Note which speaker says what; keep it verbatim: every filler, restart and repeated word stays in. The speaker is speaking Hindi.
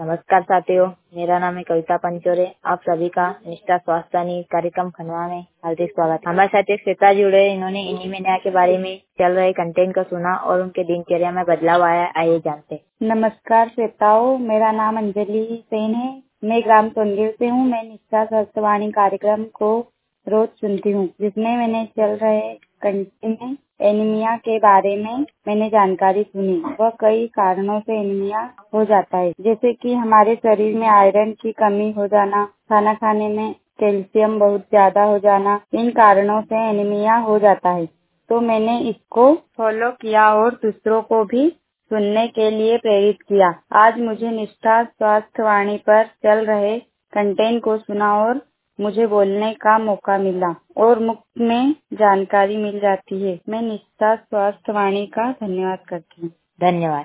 Speaker 1: नमस्कार साथियों, मेरा नाम है कविता पंचोरे। आप सभी का निष्ठा स्वास्थ्य कार्यक्रम खंडवा में हार्दिक स्वागत। हमारे साथ एक श्वेता जुड़े, इन्होंने एनीमिया के बारे में चल रहे कंटेंट को सुना और उनके दिनचर्या में बदलाव आया। आइए जानते।
Speaker 2: नमस्कार श्वेताओं, मेरा नाम अंजलि सेन है। मैं ग्राम सोनगिर से हूँ। मैं निष्ठा स्वास्थ्यवाणी कार्यक्रम को रोज सुनती हूँ, जिसमें मैंने चल रहे कंटेंट में एनीमिया के बारे में मैंने जानकारी सुनी। वह कई कारणों से एनीमिया हो जाता है, जैसे कि हमारे शरीर में आयरन की कमी हो जाना, खाना खाने में कैल्शियम बहुत ज्यादा हो जाना, इन कारणों से एनीमिया हो जाता है। तो मैंने इसको फॉलो किया और दूसरों को भी सुनने के लिए प्रेरित किया। आज मुझे निष्ठा स्वास्थ्यवाणी पर चल रहे कंटेंट को सुना और मुझे बोलने का मौका मिला और मुफ्त में जानकारी मिल जाती है। मैं निष्ठा स्वास्थ्यवाणी का धन्यवाद करती हूँ।
Speaker 1: धन्यवाद।